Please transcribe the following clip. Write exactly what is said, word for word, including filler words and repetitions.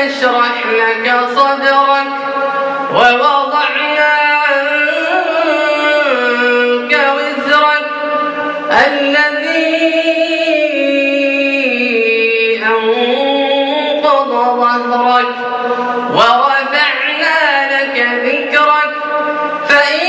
نشرح لك صدرك ووضعنا عنك وزرك الذي أنقض ظهرك ورفعنا لك ذكرك فإن